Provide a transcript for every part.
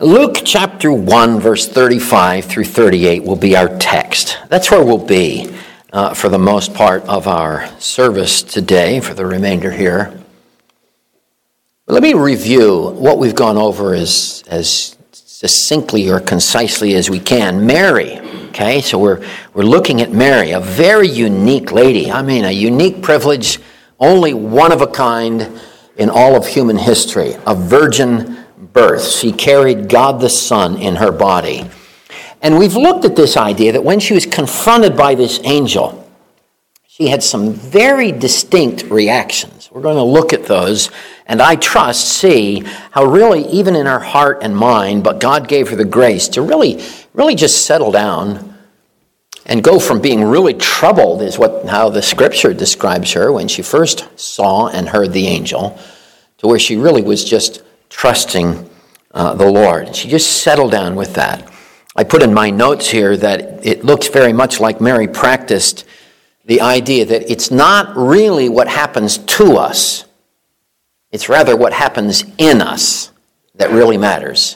Luke chapter 1, verse 35 through 38 will be our text. That's where we'll be for the most part of our service today, for the remainder here. But let me review what we've gone over as succinctly or concisely as we can. Mary, okay, so we're looking at Mary, a very unique lady. I mean, a unique privilege, only one of a kind in all of human history, a virgin birth. She carried God the Son in her body. And we've looked at this idea that when she was confronted by this angel, she had some very distinct reactions. We're going to look at those, and I trust, see how really, even in her heart and mind, but God gave her the grace to really just settle down and go from being really troubled, is how the Scripture describes her when she first saw and heard the angel, to where she really was just trusting the Lord. She just settled down with that. I put in my notes here that it looks very much like Mary practiced the idea that it's not really what happens to us. It's rather what happens in us that really matters.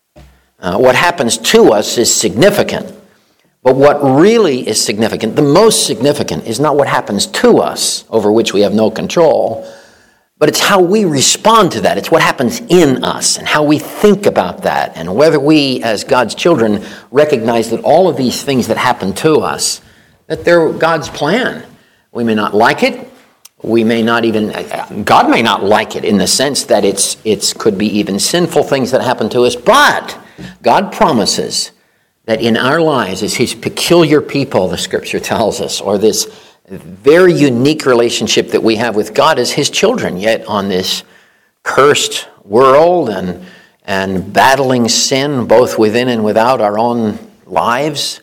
What happens to us is significant, but what really is significant, the most significant, is not what happens to us, over which we have no control, but it's how we respond to that. It's what happens in us and how we think about that, and whether we, as God's children, recognize that all of these things that happen to us, that they're God's plan. We may not like it. We may not even, God may not like it in the sense that it could be even sinful things that happen to us, but God promises that in our lives, as His peculiar people, the Scripture tells us, or this very unique relationship that we have with God as His children, yet on this cursed world and battling sin both within and without our own lives,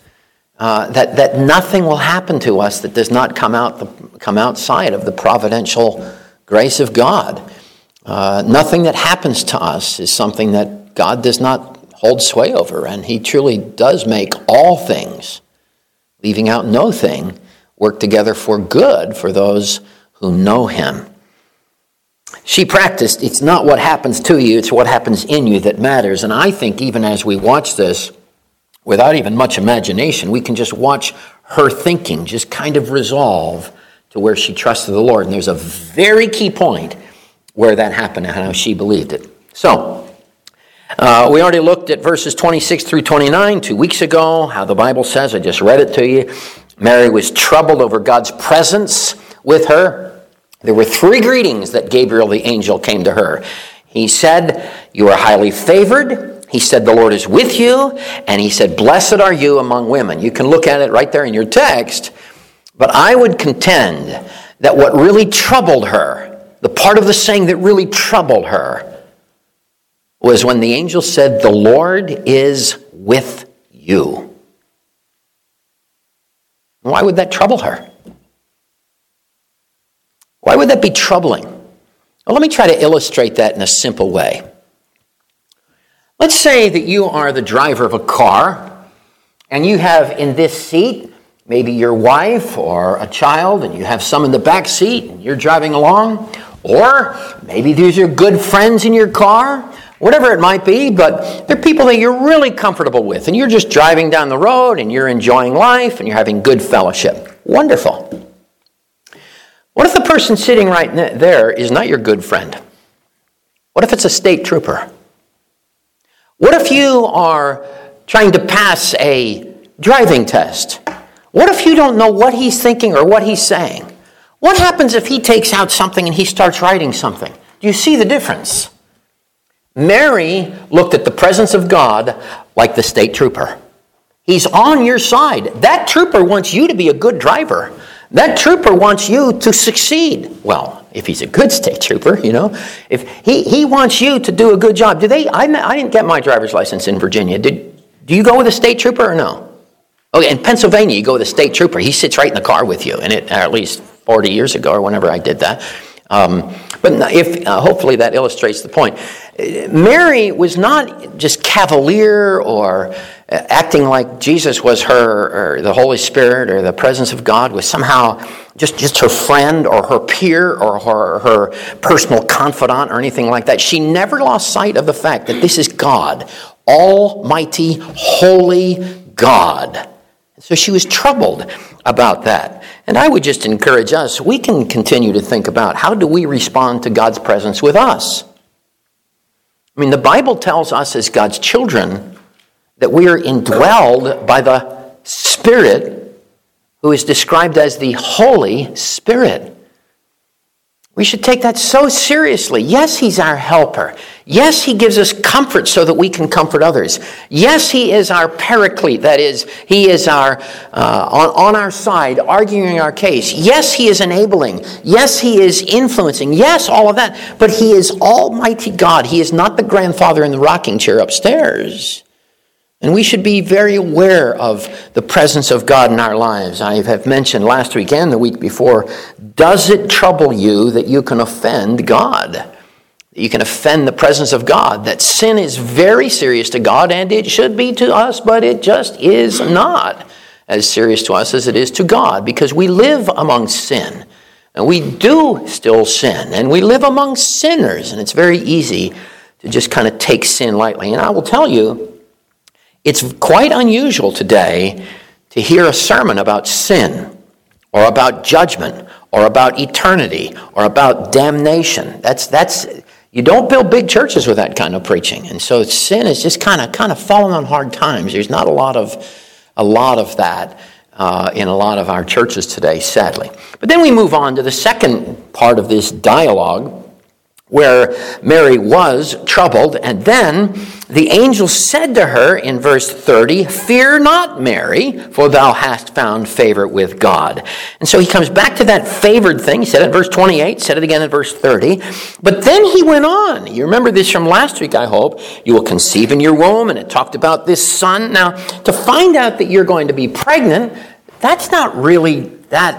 that nothing will happen to us that does not come outside of the providential grace of God. Nothing that happens to us is something that God does not hold sway over, and He truly does make all things, leaving out no thing, work together for good for those who know Him. She practiced, it's not what happens to you, it's what happens in you that matters. And I think even as we watch this, without even much imagination, we can just watch her thinking just kind of resolve to where she trusted the Lord. And there's a very key point where that happened and how she believed it. So, we already looked at verses 26 through 29 2 weeks ago, how the Bible says, I just read it to you, Mary was troubled over God's presence with her. There were 3 greetings that Gabriel the angel came to her. He said, you are highly favored. He said, the Lord is with you. And he said, blessed are you among women. You can look at it right there in your text. But I would contend that what really troubled her, the part of the saying that really troubled her, was when the angel said, the Lord is with you. Why would that trouble her? Why would that be troubling? Well, let me try to illustrate that in a simple way. Let's say that you are the driver of a car, and you have in this seat maybe your wife or a child, and you have some in the back seat, and you're driving along, or maybe these are good friends in your car, whatever it might be, but they're people that you're really comfortable with, and you're just driving down the road, and you're enjoying life, and you're having good fellowship. Wonderful. What if the person sitting right there is not your good friend? What if it's a state trooper? What if you are trying to pass a driving test? What if you don't know what he's thinking or what he's saying? What happens if he takes out something and he starts writing something? Do you see the difference? Mary looked at the presence of God like the state trooper. He's on your side. That trooper wants you to be a good driver. That trooper wants you to succeed. Well, if he's a good state trooper, if he wants you to do a good job. I didn't get my driver's license in Virginia. Do you go with a state trooper or no? Okay, in Pennsylvania, you go with a state trooper. He sits right in the car with you, at least 40 years ago or whenever I did that. But hopefully that illustrates the point. Mary was not just cavalier or acting like Jesus was her, or the Holy Spirit, or the presence of God was somehow just her friend or her peer or her personal confidant or anything like that. She never lost sight of the fact that this is God Almighty, holy God. So she was troubled about that. And I would just encourage us, we can continue to think about how do we respond to God's presence with us? I mean, the Bible tells us as God's children that we are indwelled by the Spirit, who is described as the Holy Spirit. We should take that so seriously. Yes, he's our helper. Yes, he gives us comfort so that we can comfort others. Yes, he is our paraclete. That is, he is our on our side, arguing our case. Yes, he is enabling. Yes, he is influencing. Yes, all of that. But he is Almighty God. He is not the grandfather in the rocking chair upstairs. And we should be very aware of the presence of God in our lives. I have mentioned last week and the week before, does it trouble you that you can offend God? You can offend the presence of God. That sin is very serious to God, and it should be to us, but it just is not as serious to us as it is to God, because we live among sin, and we do still sin, and we live among sinners, and it's very easy to just kind of take sin lightly. And I will tell you, it's quite unusual today to hear a sermon about sin or about judgment or about eternity or about damnation. That's you don't build big churches with that kind of preaching. And so sin is just kind of falling on hard times. There's not a lot of that in a lot of our churches today, sadly. But then we move on to the second part of this dialogue, where Mary was troubled, and then the angel said to her in verse 30, "Fear not, Mary, for thou hast found favor with God." And so he comes back to that favored thing. He said it in verse 28, said it again in verse 30. But then he went on. You remember this from last week, I hope. You will conceive in your womb, and it talked about this son. Now, to find out that you're going to be pregnant, that's not really that.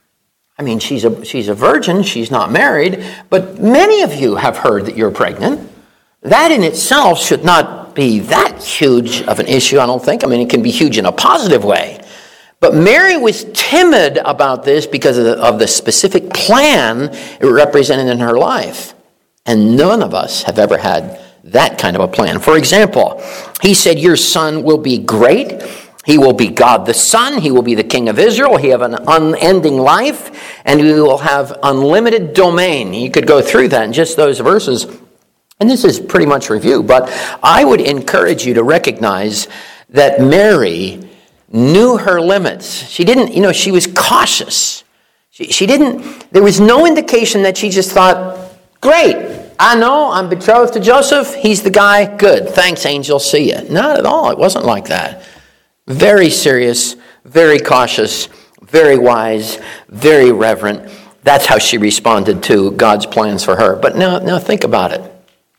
I mean, she's a virgin, she's not married, but many of you have heard that you're pregnant. That in itself should not be that huge of an issue, I don't think. I mean, it can be huge in a positive way. But Mary was timid about this because of the specific plan it represented in her life. And none of us have ever had that kind of a plan. For example, he said, "Your son will be great. He will be God the Son. He will be the King of Israel. He will have an unending life, and he will have unlimited domain." You could go through that in just those verses, and this is pretty much review. But I would encourage you to recognize that Mary knew her limits. She didn't, she was cautious. She didn't, there was no indication that she just thought, great, I know, I'm betrothed to Joseph. He's the guy. Good. Thanks, angel. See ya. Not at all. It wasn't like that. Very serious, very cautious, very wise, very reverent. That's how she responded to God's plans for her. But now think about it.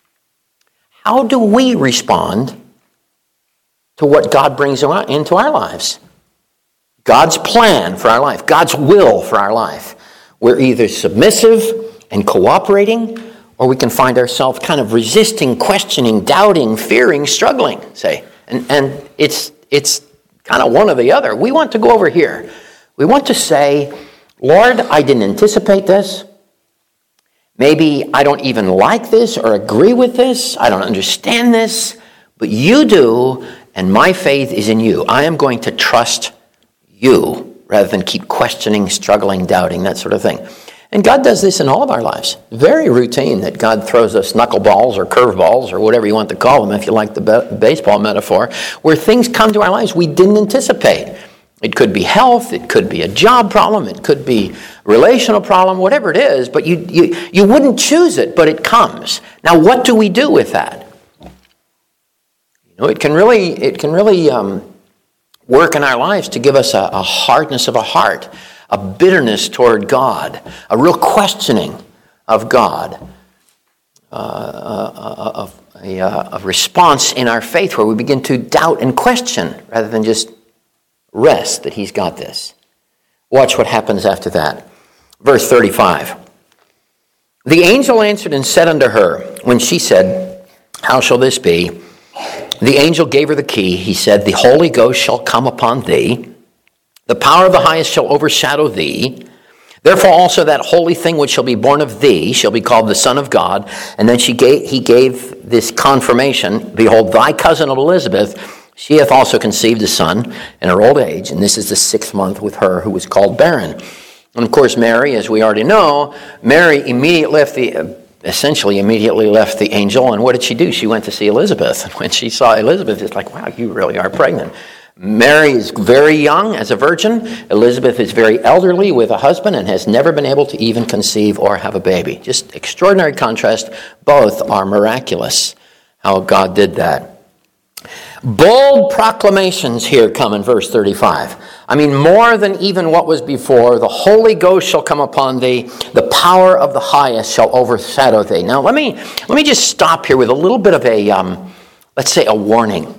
How do we respond to what God brings into our lives? God's plan for our life, God's will for our life. We're either submissive and cooperating, or we can find ourselves kind of resisting, questioning, doubting, fearing, struggling, say. And it's kind of one or the other. We want to go over here. We want to say, Lord, I didn't anticipate this. Maybe I don't even like this or agree with this. I don't understand this. But you do, and my faith is in you. I am going to trust you rather than keep questioning, struggling, doubting, that sort of thing. And God does this in all of our lives. Very routine that God throws us knuckleballs or curveballs or whatever you want to call them, if you like the baseball metaphor, where things come to our lives we didn't anticipate. It could be health, it could be a job problem, it could be a relational problem, whatever it is, but you wouldn't choose it, but it comes. Now, what do we do with that? It can really work in our lives to give us a hardness of a heart, a bitterness toward God, a real questioning of God, a response in our faith where we begin to doubt and question rather than just rest that he's got this. Watch what happens after that. Verse 35. The angel answered and said unto her, when she said, "How shall this be?" The angel gave her the key. He said, "The Holy Ghost shall come upon thee. The power of the highest shall overshadow thee. Therefore also that holy thing which shall be born of thee shall be called the Son of God. And then he gave this confirmation, behold, thy cousin Elizabeth, she hath also conceived a son in her old age, and this is the 6th month with her who was called barren. And of course Mary, as we already know, Mary essentially immediately left the angel, and what did she do? She went to see Elizabeth. And when she saw Elizabeth, it's like, wow, you really are pregnant. Mary is very young as a virgin. Elizabeth is very elderly with a husband and has never been able to even conceive or have a baby. Just extraordinary contrast. Both are miraculous, how God did that. Bold proclamations here come in verse 35. I mean, more than even what was before. The Holy Ghost shall come upon thee. The power of the highest shall overshadow thee. Now, let me just stop here with a little bit of let's say a warning.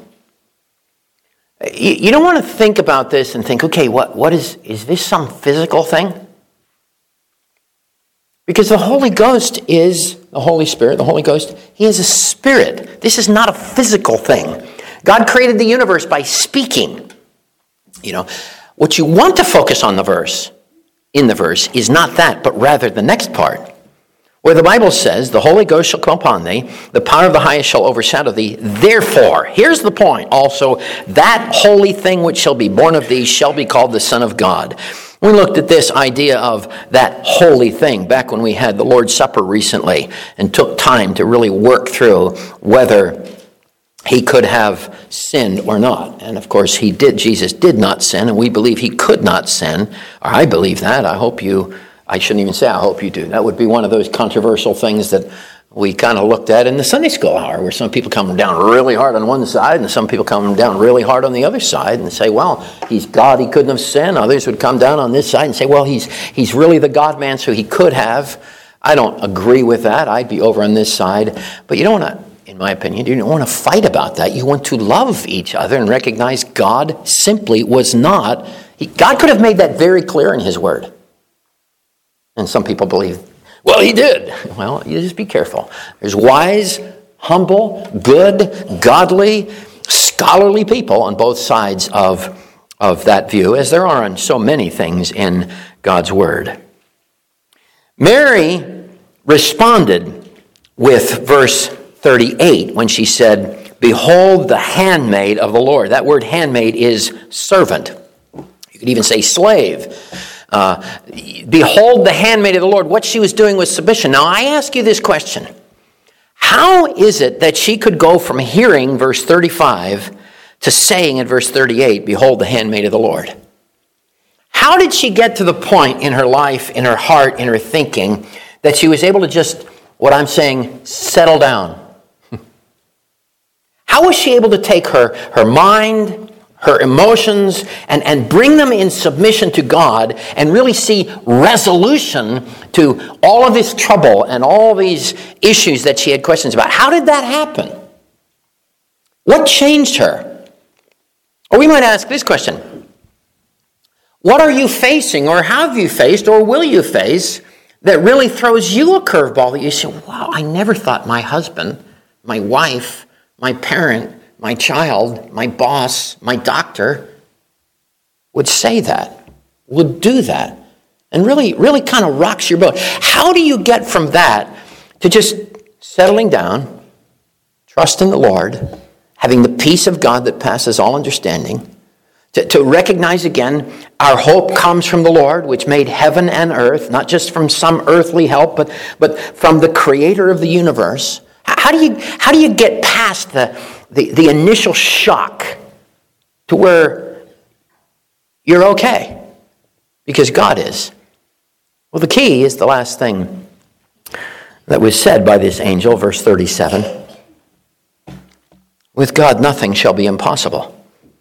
You don't want to think about this and think, okay, what is this some physical thing? Because the Holy Ghost is the Holy Spirit, the Holy Ghost, he is a spirit. This is not a physical thing. God created the universe by speaking. What you want to focus on in the verse is not that, but rather the next part. Where the Bible says, the Holy Ghost shall come upon thee, the power of the highest shall overshadow thee. Therefore, here's the point also, that holy thing which shall be born of thee shall be called the Son of God. We looked at this idea of that holy thing back when we had the Lord's Supper recently and took time to really work through whether he could have sinned or not. And of course he did. Jesus did not sin, and we believe he could not sin. Or I believe that. I shouldn't even say I hope you do. That would be one of those controversial things that we kind of looked at in the Sunday school hour, where some people come down really hard on one side and some people come down really hard on the other side and say, well, he's God, he couldn't have sinned. Others would come down on this side and say, well, he's really the God-man, so he could have. I don't agree with that. I'd be over on this side. But you don't want to, in my opinion, you don't want to fight about that. You want to love each other and recognize God simply was not. God could have made that very clear in his word. And some people believe, well, he did. Well, you just be careful. There's wise, humble, good, godly, scholarly people on both sides of that view, as there are on so many things in God's word. Mary responded with verse 38 when she said, behold the handmaid of the Lord. That word handmaid is servant. You could even say slave. Behold the handmaid of the Lord. What she was doing was submission. Now I ask you this question. How is it that she could go from hearing verse 35 to saying in verse 38, behold the handmaid of the Lord? How did she get to the point in her life, in her heart, in her thinking, that she was able to just, what I'm saying, settle down? How was she able to take her mind, her emotions, and bring them in submission to God and really see resolution to all of this trouble and all these issues that she had questions about? How did that happen? What changed her? Or we might ask this question. What are you facing, or have you faced, or will you face that really throws you a curveball that you say, wow, I never thought my husband, my wife, my parent, my child, my boss, my doctor would say that, would do that, and really kind of rocks your boat. How do you get from that to just settling down, trusting the Lord, having the peace of God that passes all understanding, to recognize again our hope comes from the Lord, which made heaven and earth, not just from some earthly help, but from the creator of the universe? How do you get past the initial shock to where you're okay because God is? Well, the key is the last thing that was said by this angel, verse 37. With God, nothing shall be impossible.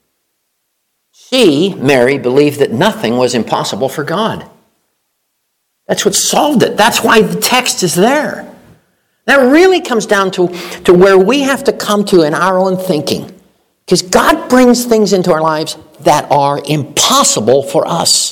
She, Mary, believed that nothing was impossible for God. That's what solved it. That's why the text is there. That really comes down to where we have to come to in our own thinking. Because God brings things into our lives that are impossible for us.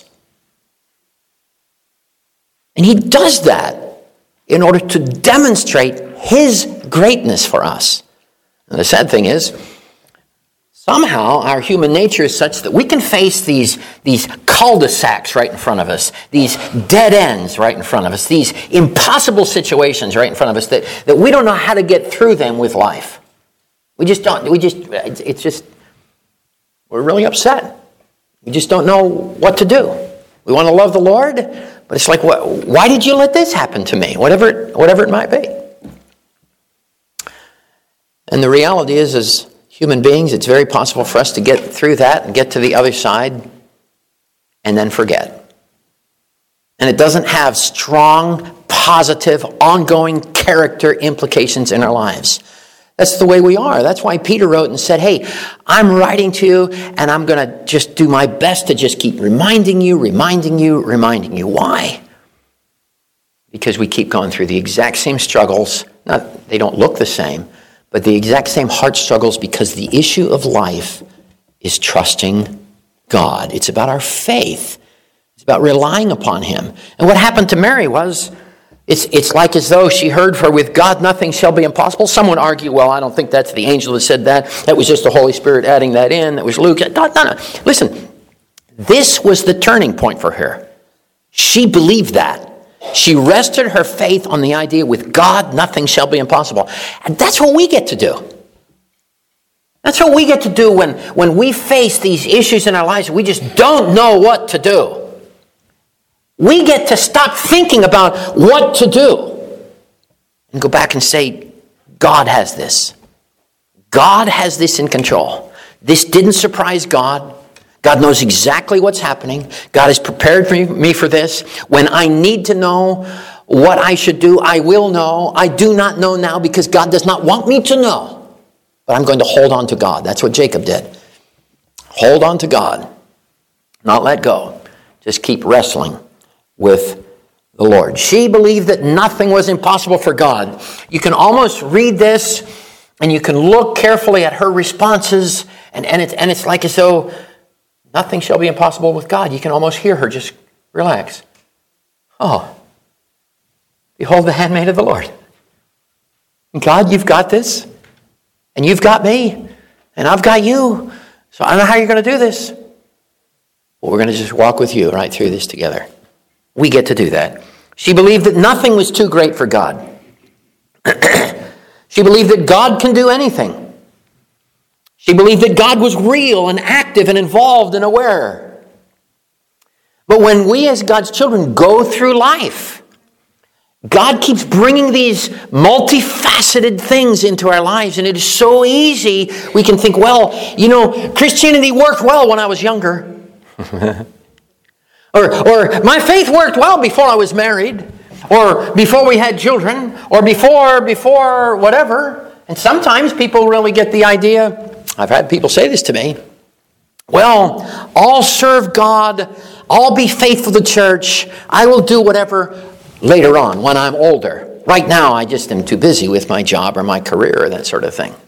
And he does that in order to demonstrate his greatness for us. And the sad thing is, Somehow, our human nature is such that we can face these cul-de-sacs right in front of us, these dead ends right in front of us, these impossible situations right in front of us that we don't know how to get through them with life. We just don't. We're really upset. We just don't know what to do. We want to love the Lord, but it's like, why did you let this happen to me? Whatever it might be. And the reality is, as human beings, it's very possible for us to get through that and get to the other side and then forget. And it doesn't have strong, positive, ongoing character implications in our lives. That's the way we are. That's why Peter wrote and said, hey, I'm writing to you, and I'm going to just do my best to just keep reminding you. Why? Because we keep going through the exact same struggles. They don't look the same, but the exact same heart struggles, because the issue of life is trusting God. It's about our faith. It's about relying upon Him. And what happened to Mary was, it's like as though she heard, for with God nothing shall be impossible. Some would argue, well, I don't think that's the angel that said that. That was just the Holy Spirit adding that in. That was Luke. No. Listen, this was the turning point for her. She believed that. She rested her faith on the idea, with God nothing shall be impossible. And that's what we get to do. That's what we get to do when we face these issues in our lives. We just don't know what to do. We get to stop thinking about what to do and go back and say, God has this. God has this in control. This didn't surprise God. God knows exactly what's happening. God has prepared me for this. When I need to know what I should do, I will know. I do not know now because God does not want me to know. But I'm going to hold on to God. That's what Jacob did. Hold on to God. Not let go. Just keep wrestling with the Lord. She believed that nothing was impossible for God. You can almost read this and you can look carefully at her responses, and it's like as though nothing shall be impossible with God. You can almost hear her just relax. Oh, behold the handmaid of the Lord. God, you've got this, and you've got me, and I've got you. So I don't know how you're going to do this, but we're going to just walk with you right through this together. We get to do that. She believed that nothing was too great for God. She believed that God can do anything. She believed that God was real and active and involved and aware. But when we as God's children go through life, God keeps bringing these multifaceted things into our lives, and it is so easy. We can think, well, Christianity worked well when I was younger. Or my faith worked well before I was married, or before we had children, or before whatever. And sometimes people really get the idea, I've had people say this to me, well, I'll serve God, I'll be faithful to church, I will do whatever later on when I'm older. Right now, I just am too busy with my job or my career or that sort of thing.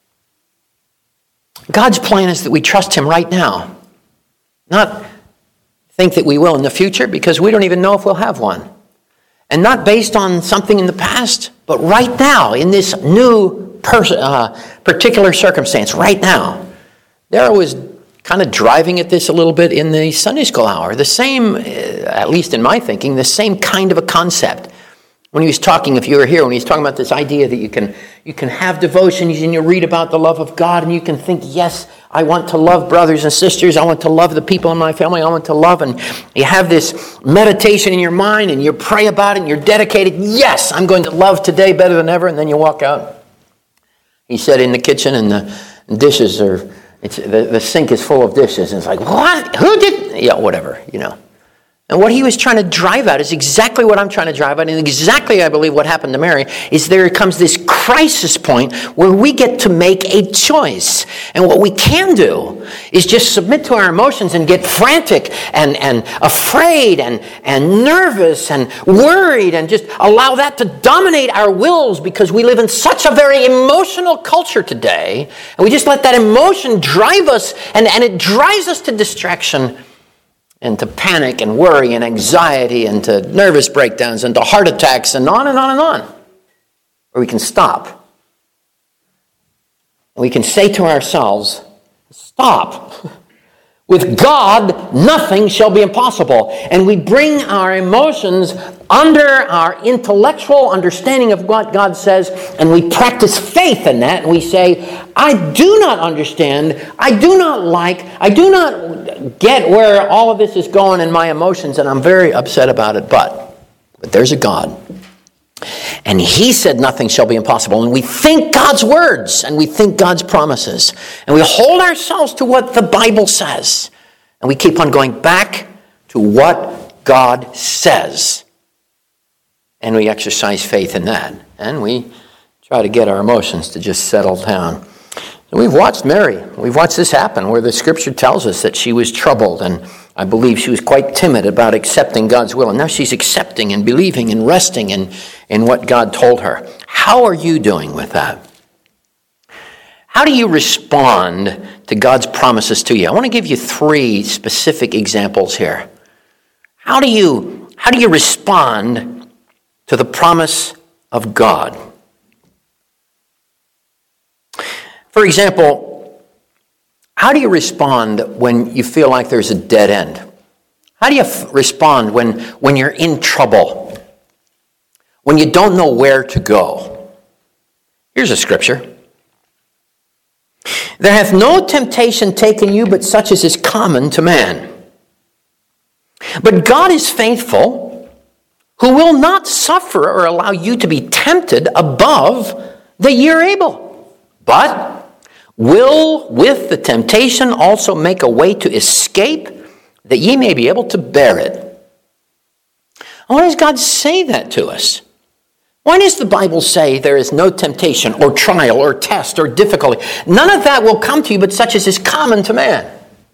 God's plan is that we trust Him right now, not think that we will in the future, because we don't even know if we'll have one. And not based on something in the past, but right now, in this new particular circumstance, right now. Dara was kind of driving at this a little bit in the Sunday school hour. The same, at least in my thinking, the same kind of a concept. When he was talking, if you were here, when he was talking about this idea that you can have devotions and you read about the love of God and you can think, yes, I want to love brothers and sisters. I want to love the people in my family. I want to love. And you have this meditation in your mind and you pray about it and you're dedicated. Yes, I'm going to love today better than ever. And then you walk out. He said in the kitchen and the dishes are, the sink is full of dishes. And it's like, what? Who did? Yeah, whatever, And what he was trying to drive at is exactly what I'm trying to drive at, and exactly, I believe, what happened to Mary, is there comes this crisis point where we get to make a choice. And what we can do is just submit to our emotions and get frantic and afraid and nervous and worried and just allow that to dominate our wills, because we live in such a very emotional culture today, and we just let that emotion drive us, and it drives us to distraction, and to panic and worry and anxiety and to nervous breakdowns and to heart attacks and on and on and on. Or we can stop. And we can say to ourselves, Stop. With God, nothing shall be impossible. And we bring our emotions under our intellectual understanding of what God says, and we practice faith in that, and we say, I do not understand, I do not get where all of this is going in my emotions, and I'm very upset about it, but there's a God. And he said nothing shall be impossible. And we think God's words, and we think God's promises. And we hold ourselves to what the Bible says. And we keep on going back to what God says. And we exercise faith in that. And we try to get our emotions to just settle down. And we've watched Mary. We've watched this happen, where the Scripture tells us that she was troubled, and I believe she was quite timid about accepting God's will. And now she's accepting and believing and resting in what God told her. How are you doing with that? How do you respond to God's promises to you? I want to give you 3 specific examples here. How do you respond to the promise of God? For example, how do you respond when you feel like there's a dead end? How do you respond when you're in trouble? When you don't know where to go? Here's a scripture. There hath no temptation taken you but such as is common to man. But God is faithful, who will not suffer or allow you to be tempted above that ye are able, but will with the temptation also make a way to escape, that ye may be able to bear it. Why does God say that to us? Why does the Bible say there is no temptation or trial or test or difficulty? None of that will come to you but such as is common to man.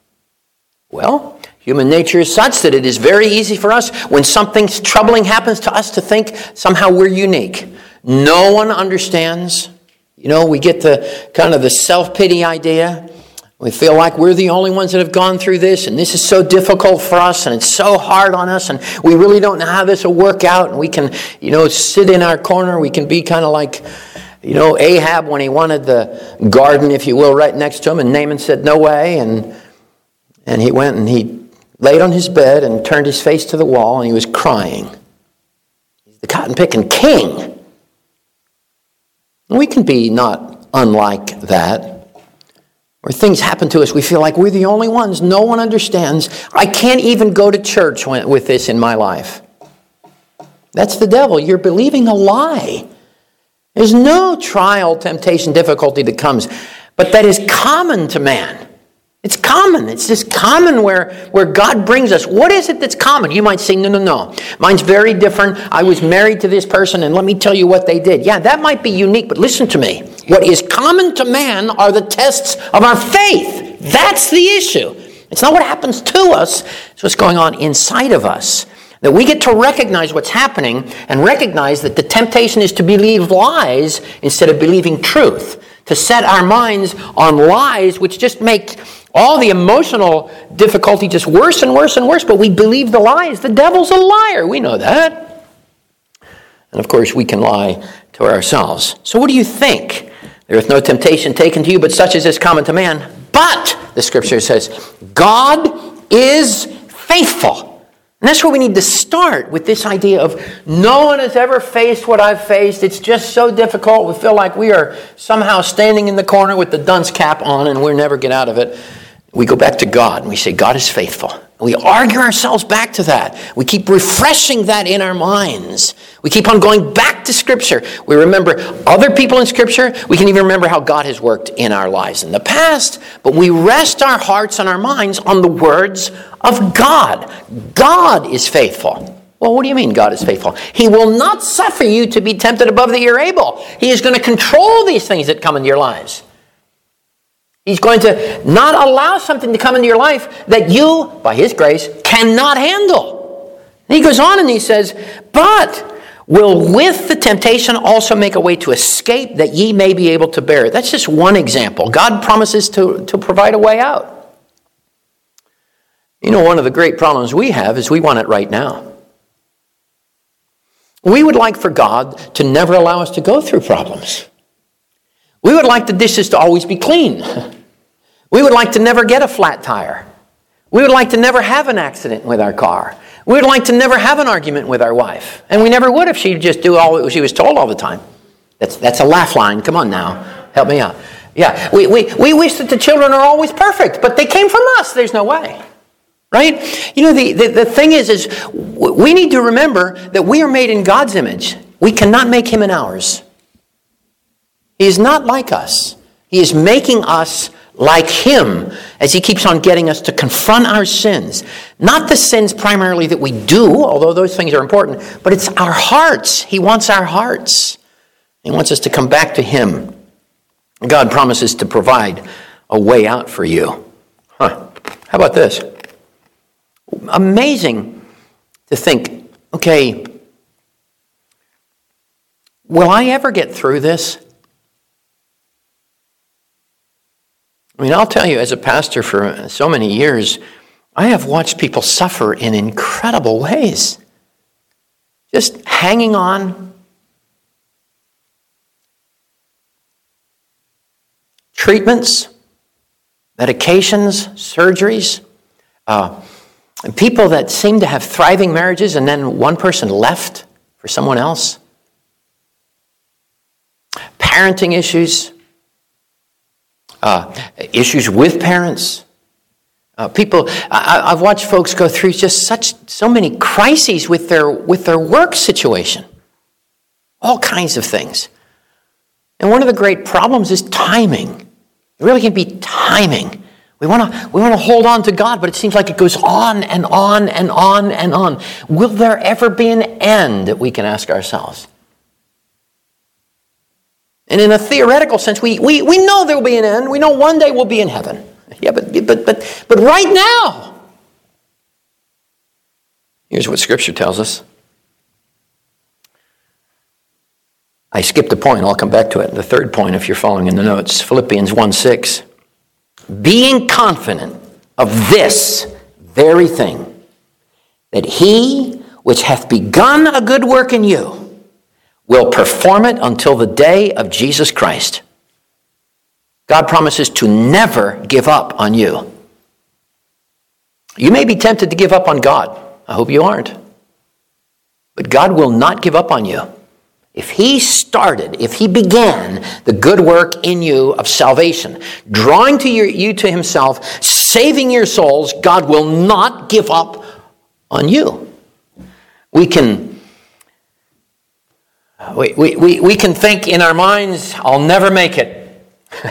Well, human nature is such that it is very easy for us when something troubling happens to us to think somehow we're unique. No one understands. We get the kind of the self-pity idea. We feel like we're the only ones that have gone through this, and this is so difficult for us, and it's so hard on us, and we really don't know how this will work out, and we can, sit in our corner. We can be kind of like, Ahab when he wanted the garden, if you will, right next to him, and Naaman said, no way, and he went and he laid on his bed and turned his face to the wall, and he was crying. He's the cotton-picking king. And we can be not unlike that. Where things happen to us, we feel like we're the only ones. No one understands. I can't even go to church with this in my life. That's the devil. You're believing a lie. There's no trial, temptation, difficulty that comes, but that is common to man. It's common. It's just common where God brings us. What is it that's common? You might say, no. Mine's very different. I was married to this person, and let me tell you what they did. Yeah, that might be unique, but listen to me. What is common to man are the tests of our faith. That's the issue. It's not what happens to us. It's what's going on inside of us. That we get to recognize what's happening and recognize that the temptation is to believe lies instead of believing truth. To set our minds on lies, which just make all the emotional difficulty just worse and worse and worse, but we believe the lies. The devil's a liar. We know that. And of course, we can lie to ourselves. So what do you think? There is no temptation taken to you, but such as is common to man. But, the scripture says, God is faithful. And that's where we need to start, with this idea of no one has ever faced what I've faced. It's just so difficult. We feel like we are somehow standing in the corner with the dunce cap on and we'll never get out of it. We go back to God and we say, God is faithful. We argue ourselves back to that. We keep refreshing that in our minds. We keep on going back to Scripture. We remember other people in Scripture. We can even remember how God has worked in our lives in the past. But we rest our hearts and our minds on the words of God. God is faithful. Well, what do you mean God is faithful? He will not suffer you to be tempted above that you're able. He is going to control these things that come into your lives. He's going to not allow something to come into your life that you, by His grace, cannot handle. And he goes on and he says, but will with the temptation also make a way to escape, that ye may be able to bear it. That's just one example. God promises to provide a way out. One of the great problems we have is we want it right now. We would like for God to never allow us to go through problems. We would like the dishes to always be clean. We would like to never get a flat tire. We would like to never have an accident with our car. We would like to never have an argument with our wife. And we never would if she'd just do all she was told all the time. That's a laugh line. Come on now. Help me out. Yeah, we wish that the children are always perfect, but they came from us. There's no way. Right? You know, the thing is we need to remember that we are made in God's image. We cannot make him in ours. He is not like us. He is making us like him as he keeps on getting us to confront our sins. Not the sins primarily that we do, although those things are important, but it's our hearts. He wants our hearts. He wants us to come back to him. God promises to provide a way out for you. How about this? Amazing to think, okay, will I ever get through this? I mean, I'll tell you, as a pastor for so many years, I have watched people suffer in incredible ways. Just hanging on. Treatments, medications, surgeries. People that seem to have thriving marriages and then one person left for someone else. Parenting issues. Issues with parents. I've watched folks go through just so many crises with their work situation. All kinds of things. And one of the great problems is timing. It really can be timing. We want to hold on to God, but it seems like it goes on and on and on and on. Will there ever be an end, that we can ask ourselves? And in a theoretical sense, we know there will be an end. We know one day we'll be in heaven. Yeah, but right now, here's what Scripture tells us. I skipped a point. I'll come back to it. The third point, if you're following in the notes, Philippians 1:6. Being confident of this very thing, that he which hath begun a good work in you will perform it until the day of Jesus Christ. God promises to never give up on you. You may be tempted to give up on God. I hope you aren't. But God will not give up on you. If he began the good work in you of salvation, drawing you to himself, saving your souls, God will not give up on you. We can think in our minds, I'll never make it.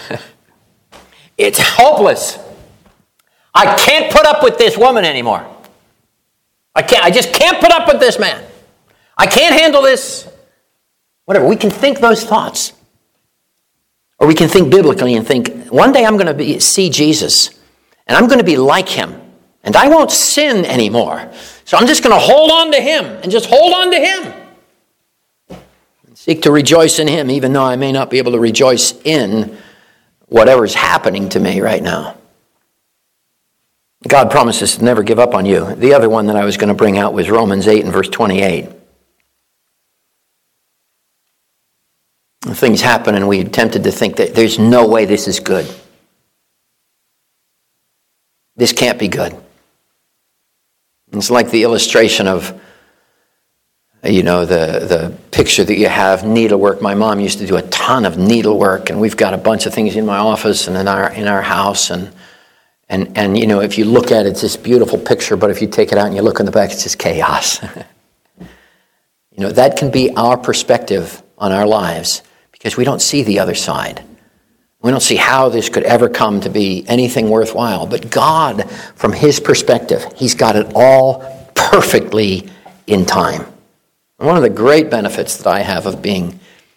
It's hopeless. I can't put up with this woman anymore. I just can't put up with this man. I can't handle this. Whatever. We can think those thoughts. Or we can think biblically and think, one day I'm going to see Jesus, and I'm going to be like him, and I won't sin anymore. So I'm just going to hold on to him, and just hold on to him. And seek to rejoice in him, even though I may not be able to rejoice in whatever's happening to me right now. God promises to never give up on you. The other one that I was going to bring out was Romans 8 and verse 28. Things happen and we're tempted to think that there's no way this is good. This can't be good. It's like the illustration of, the picture that you have, needlework. My mom used to do a ton of needlework, and we've got a bunch of things in my office and in our house, and if you look at it, it's this beautiful picture, but if you take it out and you look in the back, it's just chaos. That can be our perspective on our lives, because we don't see the other side. We don't see how this could ever come to be anything worthwhile. But God, from his perspective, he's got it all perfectly in time. And one of the great benefits that I have of being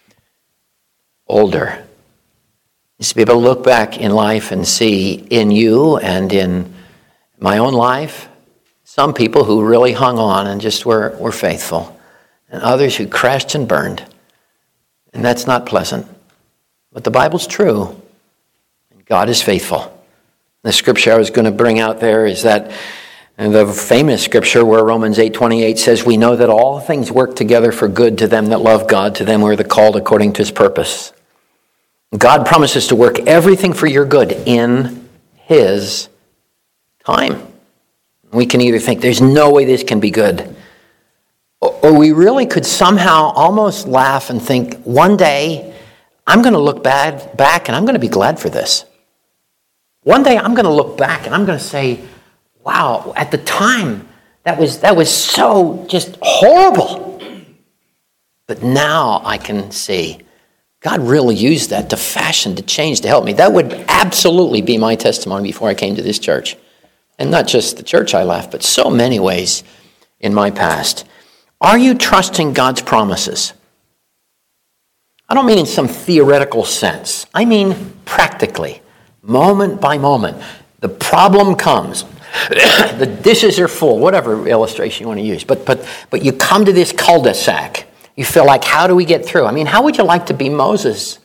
older is to be able to look back in life and see in you and in my own life some people who really hung on and just were faithful, and others who crashed and burned. And that's not pleasant. But the Bible's true. And God is faithful. The scripture I was going to bring out there is that the famous scripture where Romans 8:28 says, we know that all things work together for good to them that love God, to them who are the called according to his purpose. God promises to work everything for your good in his time. We can either think there's no way this can be good, or we really could somehow almost laugh and think, one day I'm going to look back and I'm going to be glad for this. One day I'm going to look back and I'm going to say, wow, at the time that was so just horrible. But now I can see God really used that to fashion, to change, to help me. That would absolutely be my testimony before I came to this church. And not just the church I left, but so many ways in my past. Are you trusting God's promises? I don't mean in some theoretical sense. I mean practically, moment by moment. The problem comes. The dishes are full, whatever illustration you want to use. But you come to this cul-de-sac. You feel like, how do we get through? I mean, how would you like to be Moses?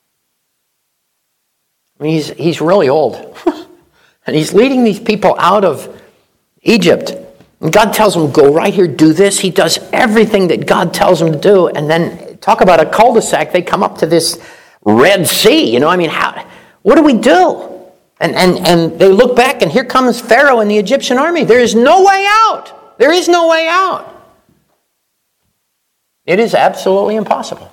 I mean, he's really old. And he's leading these people out of Egypt. And God tells him, go right here, do this. He does everything that God tells him to do. And then talk about a cul-de-sac. They come up to this Red Sea. You know, I mean, what do we do? And they look back, and here comes Pharaoh and the Egyptian army. There is no way out. There is no way out. It is absolutely impossible.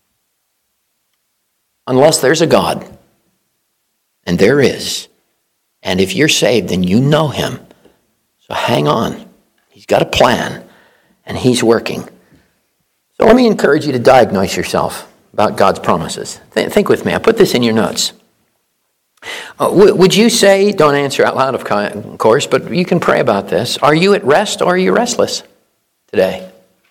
Unless there's a God. And there is. And if you're saved, then you know him. So hang on. He's got a plan, and he's working. So let me encourage you to diagnose yourself about God's promises. Think with me. I put this in your notes. Would you say, don't answer out loud, of course, but you can pray about this. Are you at rest or are you restless today?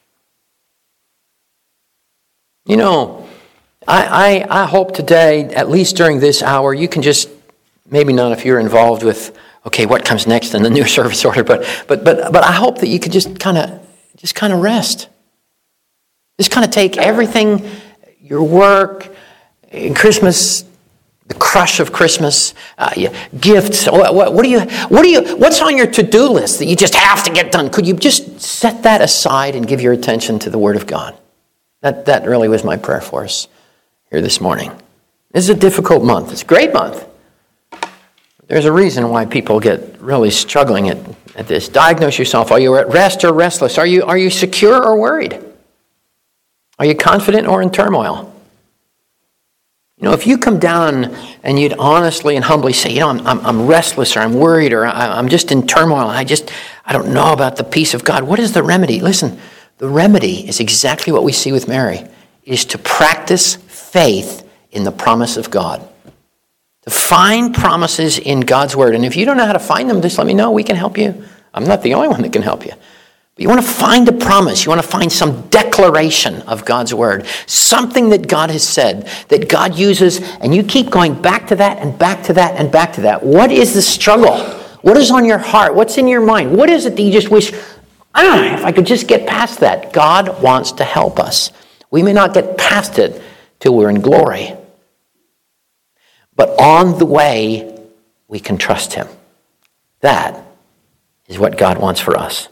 You know, I hope today, at least during this hour, you can just, maybe not if you're involved with, okay, what comes next in the new service order, but I hope that you could just kind of rest. Just kind of take everything, your work, Christmas, the crush of Christmas, gifts. What's on your to-do list that you just have to get done? Could you just set that aside and give your attention to the Word of God? That really was my prayer for us here this morning. This is a difficult month. It's a great month. There's a reason why people get really struggling at this. Diagnose yourself. Are you at rest or restless? Are you secure or worried? Are you confident or in turmoil? You know, if you come down and you'd honestly and humbly say, you know, I'm restless or I'm worried or I'm just in turmoil. I don't know about the peace of God. What is the remedy? Listen, the remedy is exactly what we see with Mary, is to practice faith in the promise of God. To find promises in God's Word. And if you don't know how to find them, just let me know. We can help you. I'm not the only one that can help you. But you want to find a promise. You want to find some declaration of God's Word. Something that God has said, that God uses, and you keep going back to that and back to that and back to that. What is the struggle? What is on your heart? What's in your mind? What is it that you just wish, if I could just get past that? God wants to help us. We may not get past it till we're in glory. But on the way, we can trust him. That is what God wants for us.